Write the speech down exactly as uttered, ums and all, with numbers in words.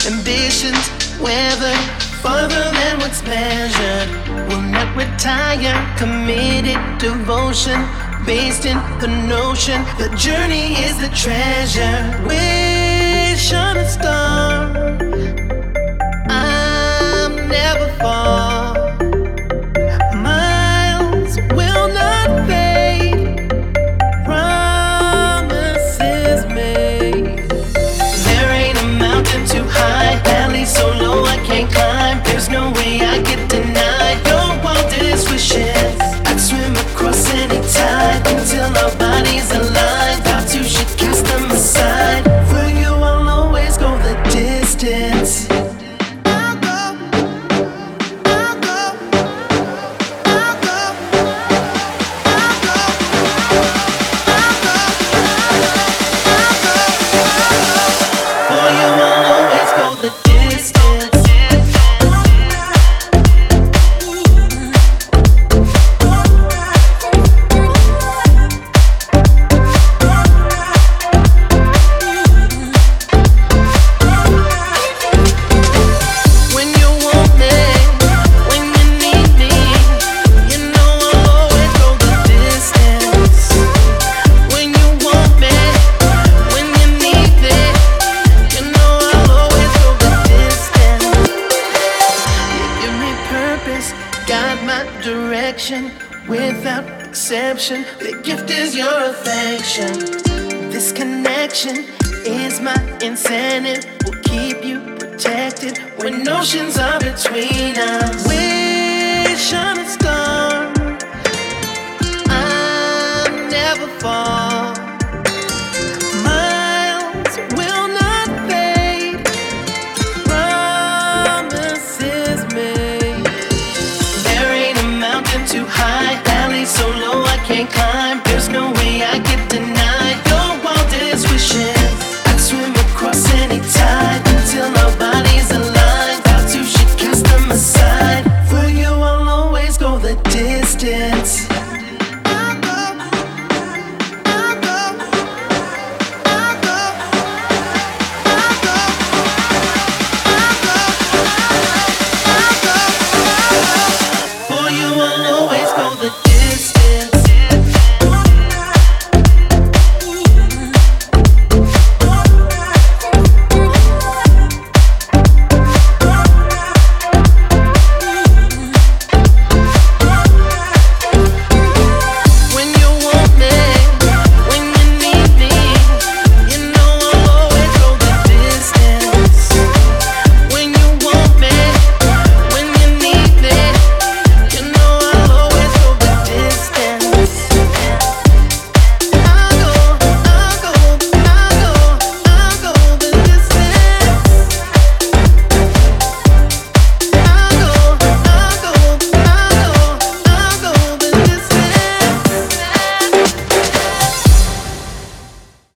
ambitions weathered farther than what's measured. Will not retire, committed devotion, based in the notion the journey is the treasure. Wish on a star, I'm never far. Miles will not fade, promises made. There ain't a mountain too high, valley so low I can't climb. There's no way I get denied, no wildest wishes. I'd swim across any tide until our bodies align. Thoughts you should cast them aside. For you I'll always go the distance. I'll go, I'll go, I'll go, I'll go, I'll go, I'll go, I'll go. For you I'll always go the distance. Guide my direction without exception. The gift is your affection. This connection is my incentive. Will keep you protected when oceans are between us. Wish on a star, I'm never far. Miles will not fade, promises made. Too high, valley so low I can't climb. There's no